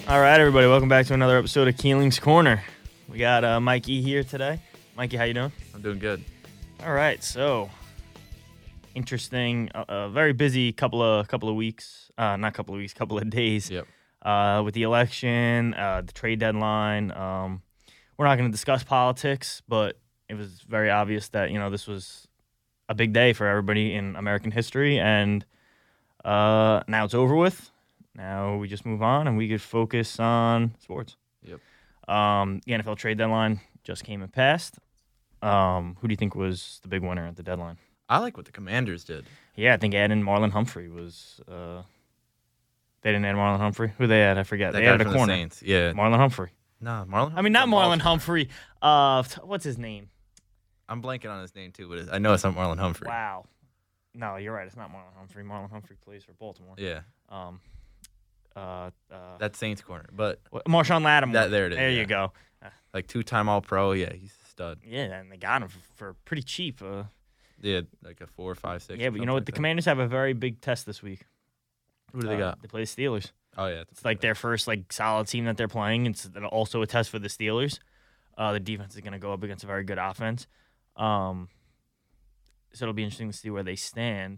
All right, everybody, welcome back to another episode of Keeling's Corner. We got Mikey here today. Mikey, how you doing? I'm doing good. All right, so interesting, very busy couple of weeks, couple of days. Yep. With the election, the trade deadline. We're not going to discuss politics, but it was very obvious that this was a big day for everybody in American history, and now it's over with. Now we just move on, and we could focus on sports. Yep. The NFL trade deadline just came and passed. Who do you think was the big winner at the deadline? I like what the Commanders did. Yeah, I think adding Marlon Humphrey was. They didn't add Marlon Humphrey. Who they had? I forget. That they guy added a from the corner. Saints. Yeah. Marlon Humphrey. No, Marlon. I mean, not Marlon Humphrey. Humphrey. What's his name? I'm blanking on his name too, but I know it's not Marlon Humphrey. Wow. No, you're right. It's not Marlon Humphrey. Marlon Humphrey plays for Baltimore. Yeah. That's Saints corner, but Marshawn Lattimore. there it is. There yeah. you go. Like 2-time All-Pro. Yeah, he's a stud. Yeah, and they got him for pretty cheap. Yeah, like a 4, 5, 6. Yeah, but you know what? The Commanders have a very big test this week. Who do they got? They play the Steelers. Oh yeah, It's like their first solid team that they're playing. It's also a test for the Steelers. The defense is going to go up against a very good offense. So it'll be interesting to see where they stand.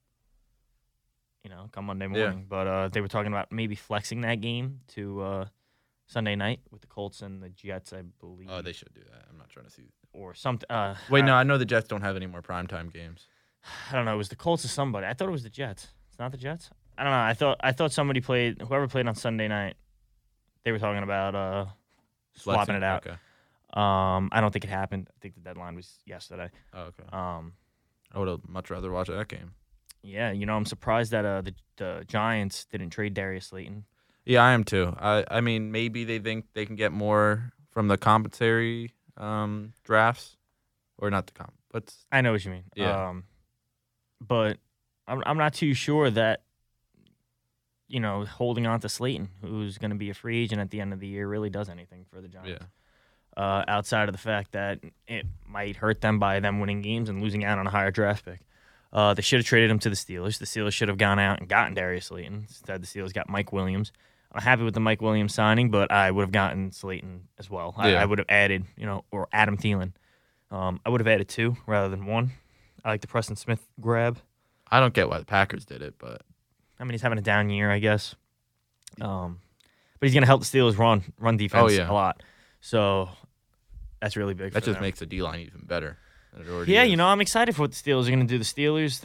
Come Monday morning. Yeah. But they were talking about maybe flexing that game to Sunday night with the Colts and the Jets, I believe. Oh, they should do that. I'm not trying to see. Or something. Wait, no, I know the Jets don't have any more primetime games. I don't know. It was the Colts or somebody. I thought it was the Jets. It's not the Jets? I don't know. I thought somebody played. Whoever played on Sunday night, they were talking about swapping it out. Okay. I don't think it happened. I think the deadline was yesterday. Oh, okay. I I would have much rather watched that game. Yeah, I'm surprised that the Giants didn't trade Darius Slayton. Yeah, I am too. I mean, maybe they think they can get more from the compensatory drafts, or not the comp. But I know what you mean. Yeah. But I'm not too sure that holding on to Slayton, who's going to be a free agent at the end of the year, really does anything for the Giants. yeah, Outside of the fact that it might hurt them by them winning games and losing out on a higher draft pick. They should have traded him to the Steelers. The Steelers should have gone out and gotten Darius Slayton. Instead, the Steelers got Mike Williams. I'm happy with the Mike Williams signing, but I would have gotten Slayton as well. Yeah. I would have added, or Adam Thielen. I would have added 2 rather than 1. I like the Preston Smith grab. I don't get why the Packers did it, but I mean, he's having a down year, I guess. But he's going to help the Steelers run defense a lot. So that's really big. that for just them. makes the D-line even better than it already Yeah, is. I'm excited for what the Steelers are going to do. The Steelers,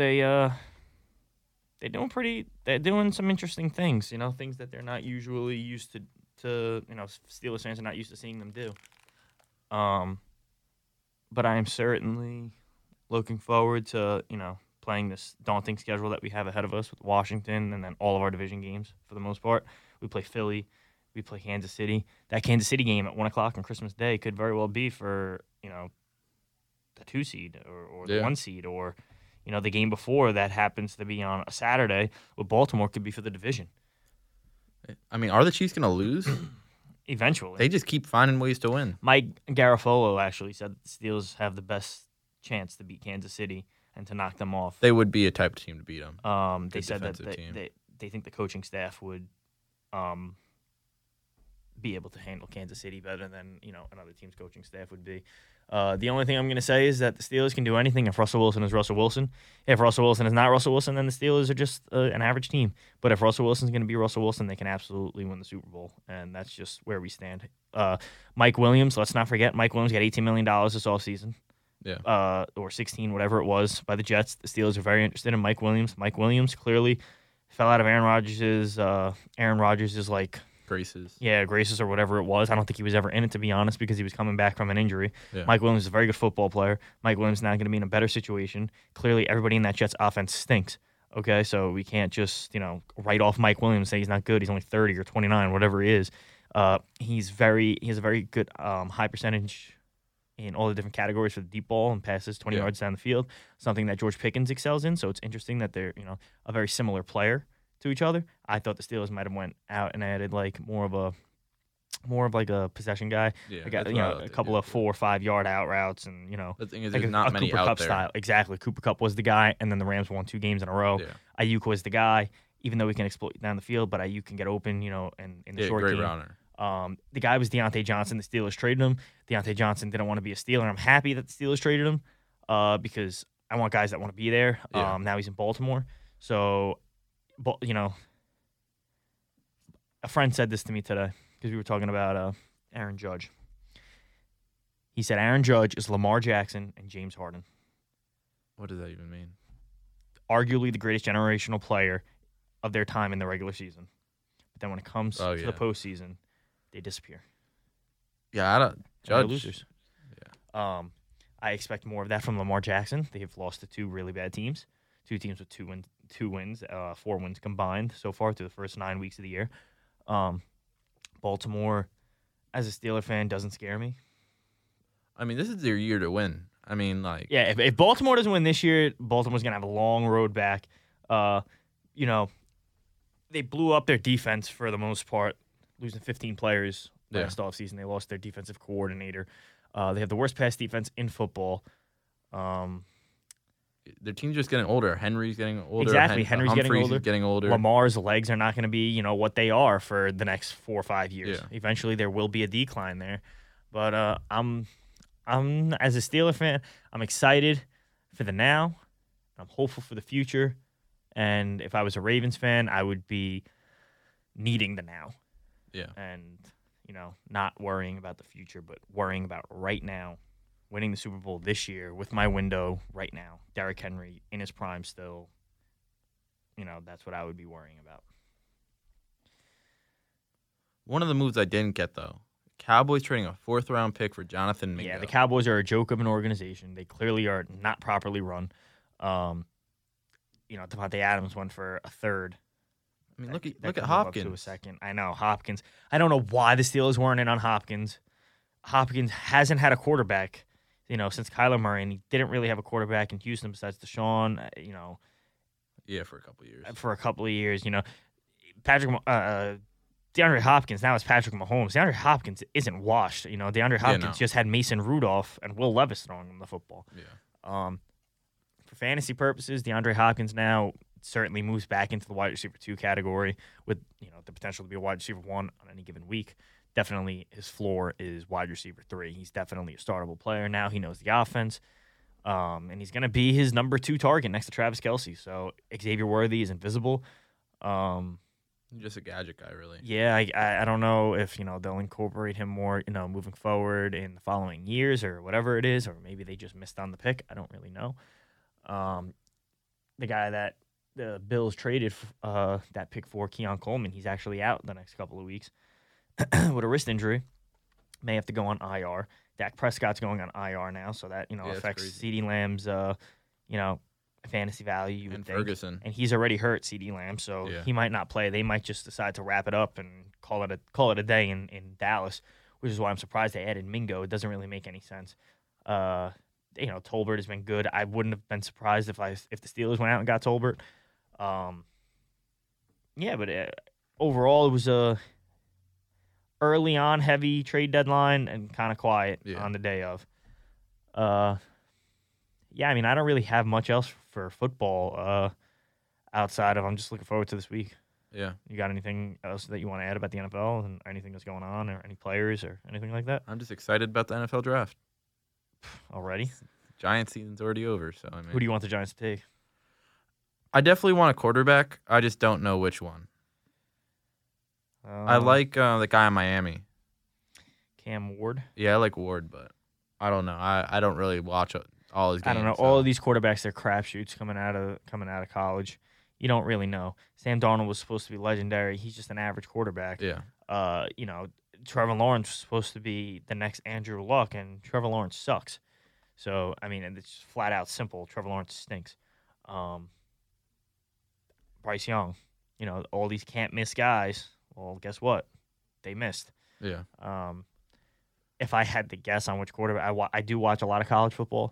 they're doing some interesting things, things that they're not usually used to Steelers fans are not used to seeing them do. But I am certainly looking forward to, playing this daunting schedule that we have ahead of us with Washington and then all of our division games for the most part. We play Philly, we play Kansas City. That Kansas City game at 1 o'clock on Christmas Day could very well be for, the 2 seed or the 1 seed, or the game before that happens to be on a Saturday with Baltimore could be for the division. I mean, are the Chiefs going to lose? Eventually. They just keep finding ways to win. Mike Garafolo actually said that the Steelers have the best chance to beat Kansas City and to knock them off. They would be a type of team to beat them. They said that team. they think the coaching staff would be able to handle Kansas City better than another team's coaching staff would be. The only thing I'm going to say is that the Steelers can do anything if Russell Wilson is Russell Wilson. If Russell Wilson is not Russell Wilson, then the Steelers are just an average team. But if Russell Wilson is going to be Russell Wilson, they can absolutely win the Super Bowl, and that's just where we stand. Mike Williams, let's not forget, Mike Williams got $18 million this offseason. Yeah. Or 16, whatever it was, by the Jets. The Steelers are very interested in Mike Williams. Mike Williams clearly fell out of Aaron Rodgers' Graces. Yeah, Graces or whatever it was. I don't think he was ever in it, to be honest, because he was coming back from an injury. Yeah. Mike Williams is a very good football player. Mike Williams is now going to be in a better situation. Clearly, everybody in that Jets offense stinks. Okay, so we can't just write off Mike Williams and say he's not good. He's only 30 or 29, whatever he is. He has a very good high percentage in all the different categories for the deep ball and passes 20 yards down the field, something that George Pickens excels in. So it's interesting that they're a very similar player to each other. I thought the Steelers might have went out and added more of a possession guy. Yeah, Like that's what I a couple of 4 or 5 yard out routes, and The thing is, like there's not a many Cooper out Kupp there. style. Exactly, Cooper Kupp was the guy, and then the Rams won 2 games in a row. Yeah. Ayuk was the guy, even though he can exploit down the field, but you can get open, and in the short great game. runner. The guy was Deontay Johnson. The Steelers traded him. Deontay Johnson didn't want to be a Steeler. I'm happy that the Steelers traded him because I want guys that want to be there. Yeah. Now he's in Baltimore. So, a friend said this to me today because we were talking about Aaron Judge. He said Aaron Judge is Lamar Jackson and James Harden. What does that even mean? Arguably the greatest generational player of their time in the regular season. But then when it comes to the postseason, they disappear. Yeah, I don't. They're Judge. losers. Yeah. I expect more of that from Lamar Jackson. They have lost to two really bad teams. Two teams with two wins, 4 wins combined so far through the first 9 weeks of the year. Baltimore, as a Steeler fan, doesn't scare me. I mean, this is their year to win. I mean, yeah, if Baltimore doesn't win this year, Baltimore's gonna have a long road back. They blew up their defense for the most part, losing 15 players last offseason. They lost their defensive coordinator. They have the worst pass defense in football. Their team's just getting older. Henry's getting older. Exactly, Henry's getting older. Lamar's legs are not going to be, what they are for the next 4 or 5 years. Yeah. Eventually, there will be a decline there. But I'm as a Steeler fan, I'm excited for the now. I'm hopeful for the future. And if I was a Ravens fan, I would be needing the now. Yeah. And, not worrying about the future, but worrying about right now, winning the Super Bowl this year with my window right now. Derrick Henry in his prime still. That's what I would be worrying about. One of the moves I didn't get, though, Cowboys trading a 4th-round pick for Jonathan Mingo. Yeah, the Cowboys are a joke of an organization. They clearly are not properly run. Devontae Adams went for a third. I mean, look at Hopkins. To a second. I know, Hopkins. I don't know why the Steelers weren't in on Hopkins. Hopkins hasn't had a quarterback, since Kyler Murray, and he didn't really have a quarterback in Houston besides Deshaun, Yeah, for a couple of years. DeAndre Hopkins, now it's Patrick Mahomes. DeAndre Hopkins isn't washed. DeAndre Hopkins just had Mason Rudolph and Will Levis throwing him the football. Yeah. For fantasy purposes, DeAndre Hopkins now certainly moves back into the wide receiver 2 category with the potential to be a wide receiver 1 on any given week. Definitely his floor is wide receiver 3. He's definitely a startable player now. He knows the offense. And he's going to be his number 2 target next to Travis Kelce. So Xavier Worthy is invisible. Just a gadget guy, really. Yeah, I don't know if, they'll incorporate him more, moving forward in the following years or whatever it is, or maybe they just missed on the pick. I don't really know. The guy that the Bills traded that pick for, Keon Coleman, he's actually out the next couple of weeks with a wrist injury. May have to go on IR. Dak Prescott's going on IR now, so that affects CeeDee Lamb's fantasy value. You would and think. Ferguson, and he's already hurt CeeDee Lamb, so he might not play. They might just decide to wrap it up and call it a day in Dallas, which is why I'm surprised they added Mingo. It doesn't really make any sense. Tolbert has been good. I wouldn't have been surprised if the Steelers went out and got Tolbert. But overall it was a early on heavy trade deadline and kind of quiet on the day of. I don't really have much else for football outside of I'm just looking forward to this week. Yeah. You got anything else that you want to add about the NFL and anything that's going on or any players or anything like that? I'm just excited about the NFL draft. Already? Giants season's already over, so I mean. Who do you want the Giants to take? I definitely want a quarterback. I just don't know which one. I like the guy in Miami. Cam Ward? Yeah, I like Ward, but I don't know. I don't really watch all his games. I don't know. So. All of these quarterbacks, they're crapshoots coming out of college. You don't really know. Sam Darnold was supposed to be legendary. He's just an average quarterback. Yeah. Trevor Lawrence was supposed to be the next Andrew Luck, and Trevor Lawrence sucks. So, and it's flat out simple. Trevor Lawrence stinks. Bryce Young, all these can't miss guys. Well, guess what? They missed. Yeah. If I had to guess on which quarterback, I do watch a lot of college football.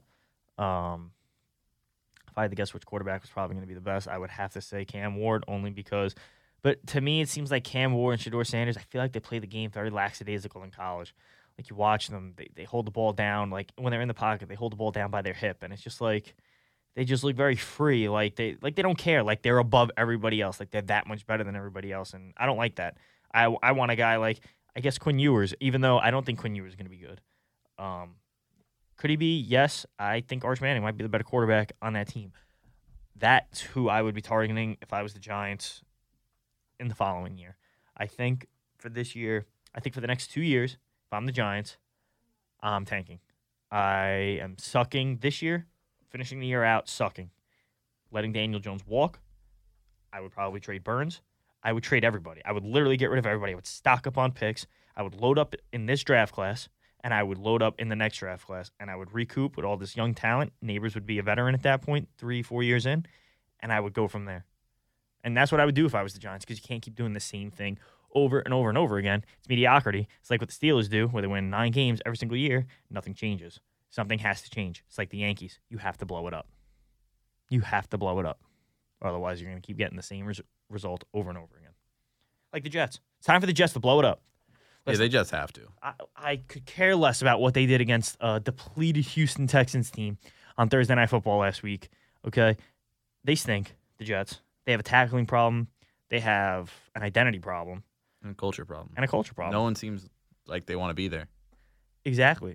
If I had to guess which quarterback was probably going to be the best, I would have to say Cam Ward, only because. But to me, it seems like Cam Ward and Shedeur Sanders, I feel like they play the game very lackadaisical in college. Like, you watch them, they hold the ball down. Like, when they're in the pocket, they hold the ball down by their hip. And it's just like, they just look very free, like they don't care, like they're above everybody else, like they're that much better than everybody else, and I don't like that. I want a guy like I guess Quinn Ewers, even though I don't think Quinn Ewers is going to be good. Could he be? Yes, I think Arch Manning might be the better quarterback on that team. That's who I would be targeting if I was the Giants in the following year. I think for this year, I think for the next 2 years, if I'm the Giants, I'm tanking. I am sucking this year, finishing the year out sucking. Letting Daniel Jones walk. I would probably trade Burns. I would trade everybody. I would literally get rid of everybody. I would stock up on picks. I would load up in this draft class, and I would load up in the next draft class, and I would recoup with all this young talent. Neighbors would be a veteran at that point, 3-4 years in, and I would go from there. And that's what I would do if I was the Giants, because you can't keep doing the same thing over and over and over again. It's mediocrity. It's like what the Steelers do, where they win 9 games every single year. Nothing changes. Something has to change. It's like the Yankees. You have to blow it up. You have to blow it up. Otherwise, you're going to keep getting the same result over and over again. Like the Jets. It's time for the Jets to blow it up. Listen, they just have to. I could care less about what they did against a depleted Houston Texans team on Thursday Night Football last week. Okay? They stink, the Jets. They have a tackling problem. They have an identity problem. And a culture problem. No one seems like they want to be there. Exactly.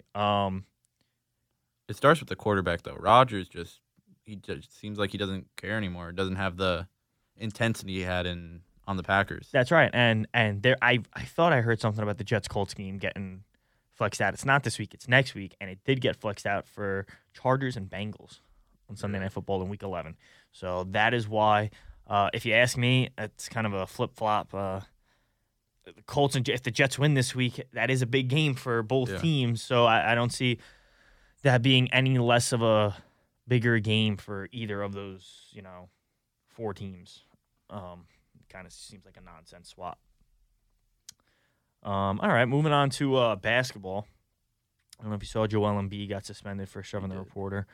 It starts with the quarterback, though. Rodgers just seems like he doesn't care anymore. Doesn't have the intensity he had on the Packers. That's right. And there, I thought I heard something about the Jets-Colts game getting flexed out. It's not this week. It's next week. And it did get flexed out for Chargers and Bengals on Sunday Night Football in Week 11. So that is why, if you ask me, it's kind of a flip-flop. The Colts and if the Jets win this week, that is a big game for both teams. So I don't see that being any less of a bigger game for either of those, 4 teams. Kind of seems like a nonsense swap. All right, moving on to basketball. I don't know if you saw Joel Embiid got suspended for shoving the reporter.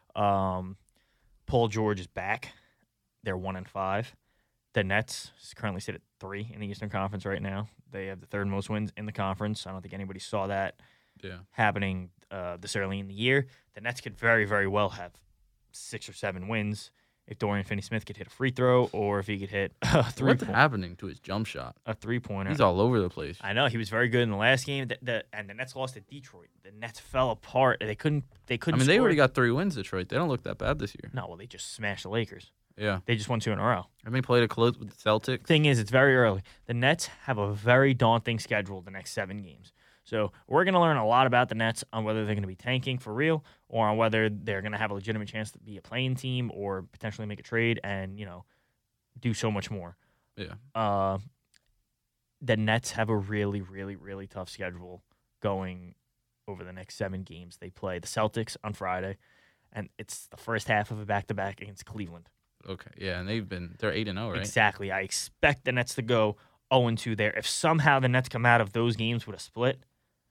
Paul George is back. They're 1-5. The Nets currently sit at 3 in the Eastern Conference right now. They have the 3rd most wins in the conference. I don't think anybody saw that happening this early in the year. The Nets could very, very well have 6 or 7 wins if Dorian Finney-Smith could hit a free throw or if he could hit a What's happening to his jump shot? A three-pointer. He's all over the place. I know. He was very good in the last game. And the Nets lost to Detroit. The Nets fell apart. They couldn't I mean, score. they already got 3 wins, Detroit. They don't look that bad this year. No, well, they just smashed the Lakers. Yeah. They just won 2 in a row. And they played a close with the Celtics. Thing is, it's very early. The Nets have a very daunting schedule the next 7 games. So we're going to learn a lot about the Nets on whether they're going to be tanking for real or on whether they're going to have a legitimate chance to be a playing team or potentially make a trade and, do so much more. Yeah. The Nets have a really, really, really tough schedule going over the next 7 games. They play the Celtics on Friday, and it's the first half of a back-to-back against Cleveland. Okay, yeah, and they're 8-0, right? Exactly. I expect the Nets to go 0-2 there. If somehow the Nets come out of those games with a split,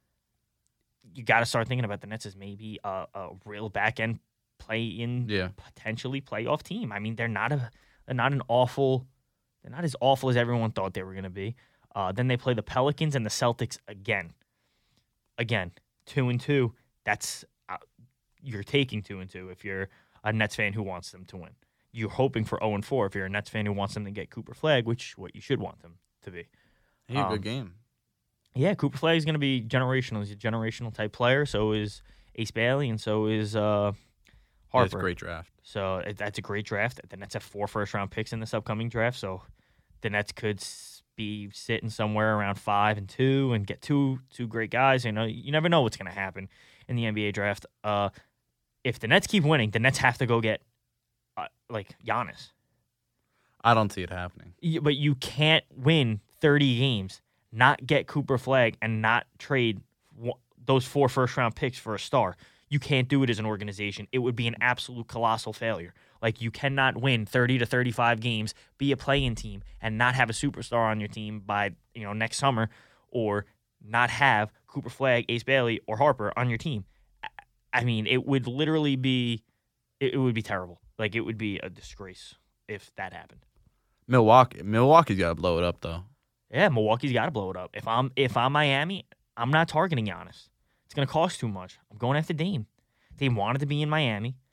you got to start thinking about the Nets as maybe a real back-end play-in, potentially playoff team. I mean, they're not as awful as everyone thought they were going to be. Then they play the Pelicans and the Celtics again. Again, 2-2. That's you're taking 2-2 if you're a Nets fan who wants them to win. You're hoping for 0-4 if you're a Nets fan who wants them to get Cooper Flag, which is what you should want them to be. He had a good game. Yeah, Cooper Flag is going to be generational. He's a generational type player. So is Ace Bailey, and so is Harper. That's a great draft. So that's a great draft. The Nets have 4 first-round picks in this upcoming draft. So the Nets could be sitting somewhere around 5-2 and get two great guys. You never know what's going to happen in the NBA draft. If the Nets keep winning, the Nets have to go get Giannis. I don't see it happening. But you can't win 30 games, not get Cooper Flag, and not trade those 4 first-round picks for a star. You can't do it as an organization. It would be an absolute colossal failure. You cannot win 30 to 35 games, be a play-in team, and not have a superstar on your team by next summer, or not have Cooper Flag, Ace Bailey, or Harper on your team. I mean, it would literally be terrible. It would be a disgrace if that happened. Milwaukee's got to blow it up, though. Yeah, Milwaukee's got to blow it up. If I'm Miami, I'm not targeting Giannis. It's going to cost too much. I'm going after Dame. Dame wanted to be in Miami.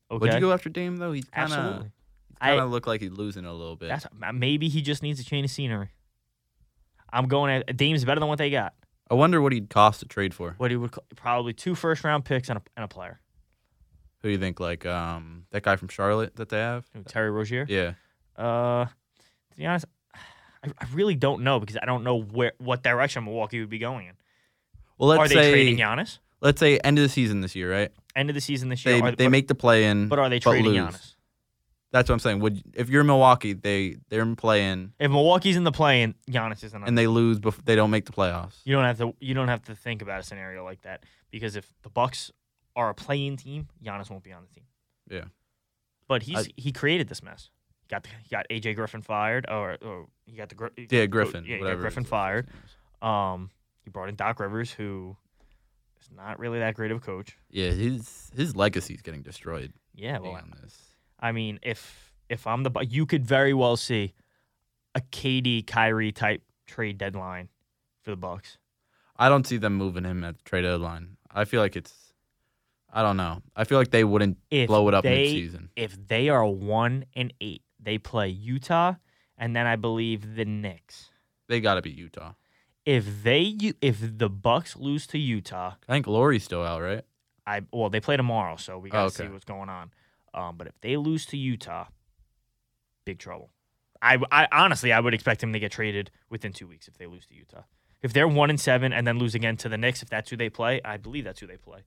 Okay, Would you go after Dame though? He's absolutely. kind of look like he's losing it a little bit. That's maybe he just needs a change of scenery. I'm going at Dame's better than what they got. I wonder what he'd cost to trade for. What he would probably 2 first-round picks and a player. Who do you think? Like that guy from Charlotte that they have? Terry Rozier. Yeah. To be honest, I really don't know because I don't know what direction Milwaukee would be going in. Well, Are they trading Giannis? Let's say end of the season this year, right? End of the season this year. They make the play-in, but are they trading lose. Giannis? That's what I'm saying. If you're Milwaukee, they're in play-in. If Milwaukee's in the play-in, Giannis isn't. And they lose before they don't make the playoffs. You don't have to think about a scenario like that because if the Bucks are a play-in team, Giannis won't be on the team. Yeah. But he created this mess. He got AJ Griffin fired, or he got Griffin. He got Whatever Griffin fired. He brought in Doc Rivers, who is not really that great of a coach. Yeah, his legacy is getting destroyed. Yeah, well, on this. I mean, if I'm you could very well see a KD Kyrie type trade deadline for the Bucks. I don't see them moving him at the trade deadline. I feel like I don't know. I feel like they wouldn't blow it up mid-season. If they are 1-8, they play Utah and then I believe the Knicks. They got to beat Utah. If the Bucks lose to Utah, I think Laurie's still out, right? They play tomorrow, so we got to see what's going on. But if they lose to Utah, big trouble. I honestly would expect him to get traded within 2 weeks if they lose to Utah. If they're 1-7 and then lose again to the Knicks, if that's who they play, I believe that's who they play.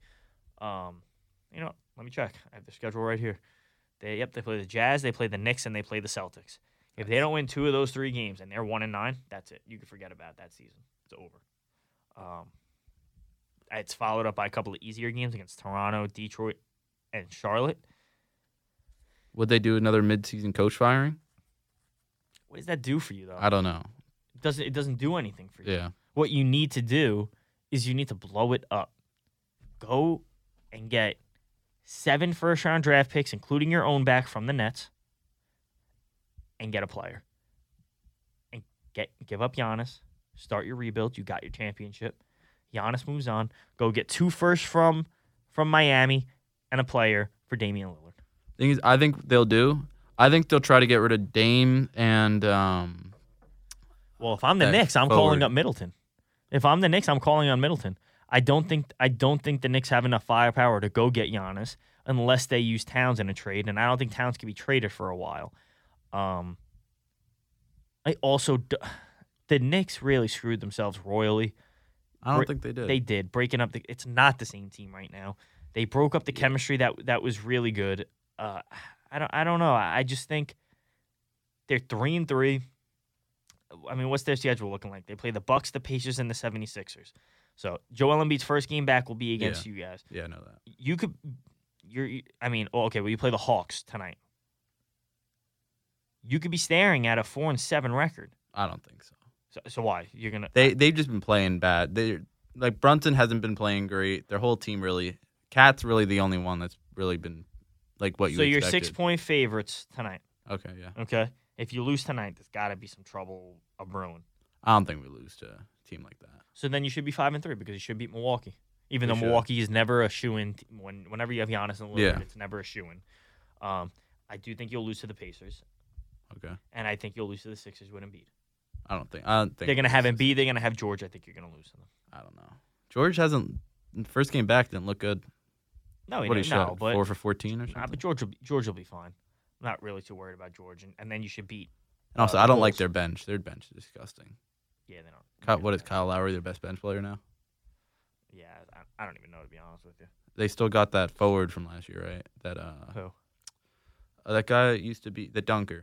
Let me check. I have the schedule right here. They play the Jazz, they play the Knicks, and they play the Celtics. If they don't win 2 of those 3 games and they're 1-9, that's it. You can forget about that season. It's over. It's followed up by a couple of easier games against Toronto, Detroit, and Charlotte. Would they do another mid-season coach firing? What does that do for you, though? I don't know. It doesn't do anything for you. Yeah. What you need to do is you need to blow it up. Go and get 7 first-round draft picks, including your own back from the Nets, and get a player. And give up Giannis. Start your rebuild. You got your championship. Giannis moves on. Go get 2 firsts from Miami and a player for Damian Lillard. Thing is, I think they'll try to get rid of Dame and. Well, if I'm the Knicks, I'm calling up Middleton. If I'm the Knicks, I'm calling on Middleton. I don't think the Knicks have enough firepower to go get Giannis unless they use Towns in a trade, and I don't think Towns can be traded for a while. The Knicks really screwed themselves royally. I don't think they did. They did, breaking up it's not the same team right now. They broke up the chemistry that was really good. I don't know. I just think they're 3-3. I mean, what's their schedule looking like? They play the Bucks, the Pacers, and the 76ers. So Joel Embiid's first game back will be against you guys. Yeah, I know that. You play the Hawks tonight. You could be staring at a 4-7 record. I don't think so. So why? You're gonna They've just been playing bad. Brunson hasn't been playing great. Their whole team really. Cat's really the only one that's really been like what you. So you're 6-point favorites tonight. Okay, yeah. Okay. If you lose tonight, there's got to be some trouble brewing. I don't think we lose to a team like that. So then you should be 5-3 because you should beat Milwaukee. Even though Milwaukee is never a shoo-in. Whenever you have Giannis and Lillard, it's never a shoo-in. I do think you'll lose to the Pacers. Okay. And I think you'll lose to the Sixers with Embiid. I don't think they're going to have Embiid. They're going to have George. I think you're going to lose to them. I don't know. George hasn't. First game back didn't look good. No, he shot 4 for 14 or something. But George will be fine. I'm not really too worried about George. And then you should beat. And also, I don't like their bench. Their bench is disgusting. Yeah, they don't. What is Kyle Lowry, their best bench player now? Yeah, I don't even know, to be honest with you. They still got that forward from last year, right? That who? That guy used to be the dunker.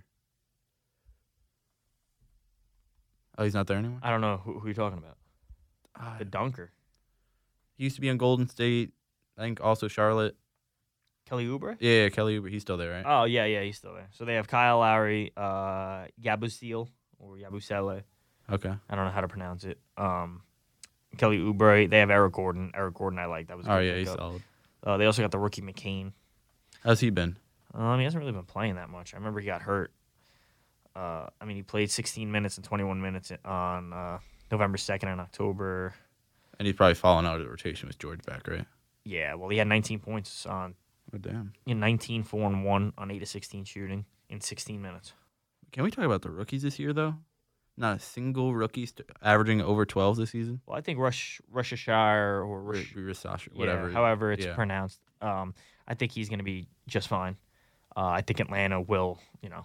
Oh, he's not there anymore? I don't know. Who are you talking about? The dunker. He used to be on Golden State. I think also Charlotte. Kelly Oubre? Yeah, Kelly Oubre. He's still there, right? Oh, yeah, he's still there. So they have Kyle Lowry, Yabusele, or Yabusele. Okay. I don't know how to pronounce it. Kelly Oubre. They have Eric Gordon. Eric Gordon I like. That was a good he's solid. They also got the rookie McCain. How's he been? He hasn't really been playing that much. I remember he got hurt. He played 16 minutes and 21 minutes on November 2nd and October. And he's probably fallen out of the rotation with George back, right? Yeah, well, he had 19 points on Oh, damn. 19, 4, and 1 on 8 of 16 shooting in 16 minutes. Can we talk about the rookies this year, though? Not a single rookie averaging over 12 this season. Well, I think Rushashire or whatever. however it's pronounced. I think he's going to be just fine. I think Atlanta's going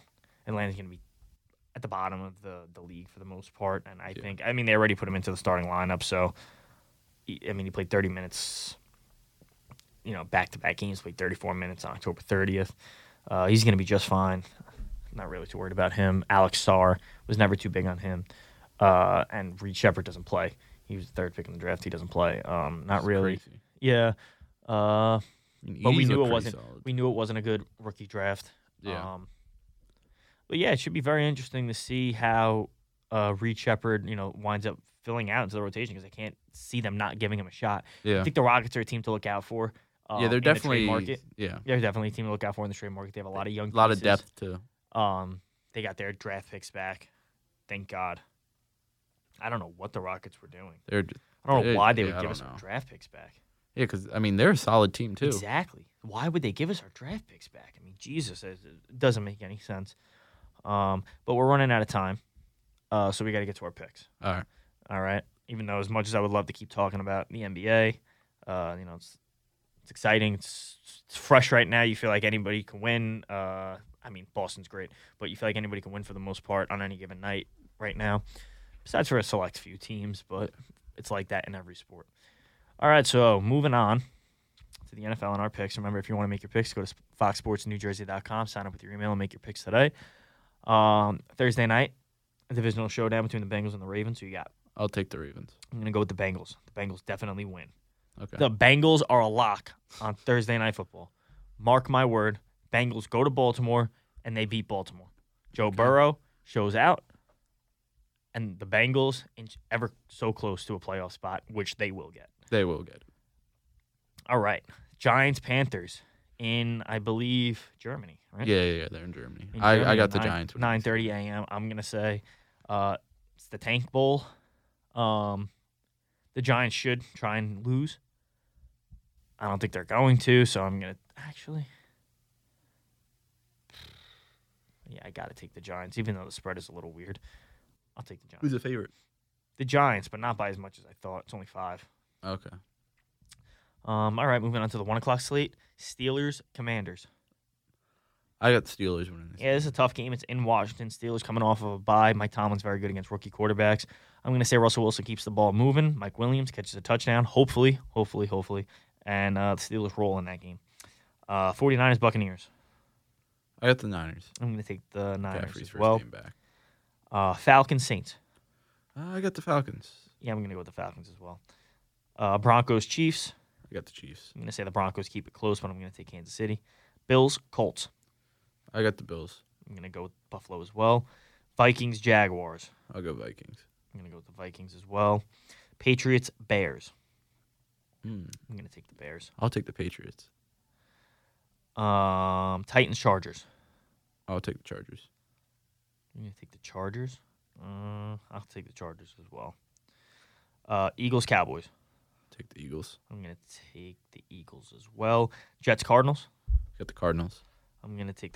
to be at the bottom of the league for the most part. And I mean, they already put him into the starting lineup. So, he played 30 minutes, back-to-back games, played 34 minutes on October 30th. He's going to be just fine. Not really too worried about him. Alex Sarr was never too big on him. And Reed Shepherd doesn't play. He was the third pick in the draft. He doesn't play. Not That's really. Crazy. Yeah. But we knew it wasn't. Solid. We knew it wasn't a good rookie draft. Yeah. But yeah, it should be very interesting to see how Reed Shepherd, winds up filling out into the rotation because I can't see them not giving him a shot. Yeah. I think the Rockets are a team to look out for. They're definitely. Market. Yeah. They're definitely a team to look out for in the trade market. They have a lot of young pieces. A lot of depth too. They got their draft picks back. Thank God. I don't know what the Rockets were doing. I don't know why they would give us our draft picks back. Yeah, because, they're a solid team, too. Exactly. Why would they give us our draft picks back? Jesus, it doesn't make any sense. But we're running out of time, so we got to get to our picks. All right. Even though as much as I would love to keep talking about the NBA, it's exciting. It's fresh right now. You feel like anybody can win. Boston's great, but you feel like anybody can win for the most part on any given night right now, besides for a select few teams, but it's like that in every sport. All right, so moving on to the NFL and our picks. Remember, if you want to make your picks, go to foxsportsnewjersey.com, sign up with your email, and make your picks today. Thursday night, a divisional showdown between the Bengals and the Ravens. Who you got? I'll take the Ravens. I'm going to go with the Bengals. The Bengals definitely win. Okay. The Bengals are a lock on Thursday Night Football. Mark my word. Bengals go to Baltimore, and they beat Baltimore. Joe Burrow shows out, and the Bengals inch ever so close to a playoff spot, which they will get. They will get it. All right. Giants-Panthers in, I believe, Germany, right? Yeah, they're in Germany. I got the Giants. 9:30 a.m. I'm going to say it's the Tank Bowl. The Giants should try and lose. I don't think they're going to, so I'm going to actually... Yeah, I got to take the Giants, even though the spread is a little weird. I'll take the Giants. Who's the favorite? The Giants, but not by as much as I thought. It's only 5. Okay. All right, moving on to the 1 o'clock slate. Steelers-Commanders. I got the Steelers winning this. Yeah, this is a tough game. It's in Washington. Steelers coming off of a bye. Mike Tomlin's very good against rookie quarterbacks. I'm going to say Russell Wilson keeps the ball moving. Mike Williams catches a touchdown, hopefully. And the Steelers roll in that game. 49ers-Buccaneers. I got the Niners. I'm going to take the Niners Jeffrey's as first well. game back. Falcons-Saints. I got the Falcons. Yeah, I'm going to go with the Falcons as well. Broncos-Chiefs. I got the Chiefs. I'm going to say the Broncos keep it close, but I'm going to take Kansas City. Bills-Colts. I got the Bills. I'm going to go with Buffalo as well. Vikings-Jaguars. I'll go Vikings. I'm going to go with the Vikings as well. Patriots-Bears. I'm going to take the Bears. I'll take the Patriots. Titans-Chargers. I'll take the Chargers. I'm going to take the Chargers. I'll take the Chargers as well. Eagles-Cowboys. Take the Eagles. I'm going to take the Eagles as well. Jets-Cardinals. Got the Cardinals. I'm going to take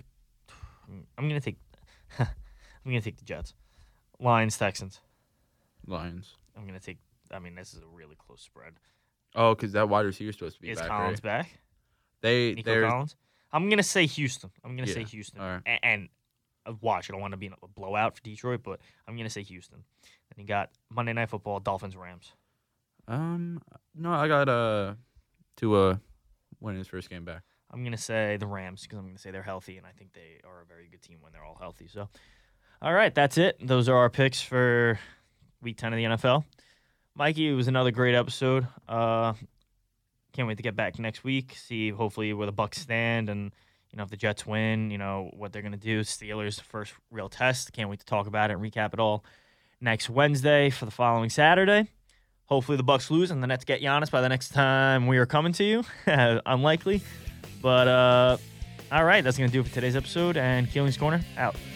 the Jets. Lions-Texans. Lions. I'm going to take this is a really close spread. Oh, because that wide receiver is supposed to be Is back, Collins right? back? Nico Collins? I'm going to say Houston. I'm going to say Houston. All right. And watch, I don't want to be a blowout for Detroit, but I'm going to say Houston. Then you got Monday Night Football, Dolphins-Rams. No, I got Tua winning his first game back. I'm going to say the Rams because I'm going to say they're healthy, and I think they are a very good team when they're all healthy. So, all right, that's it. Those are our picks for Week 10 of the NFL. Mikey, it was another great episode. Can't wait to get back next week, see hopefully where the Bucs stand, and if the Jets win, what they're going to do. Steelers, first real test. Can't wait to talk about it and recap it all next Wednesday for the following Saturday. Hopefully the Bucs lose and the Nets get Giannis by the next time we are coming to you. Unlikely. But, all right, that's going to do it for today's episode. And Keeling's Corner, out.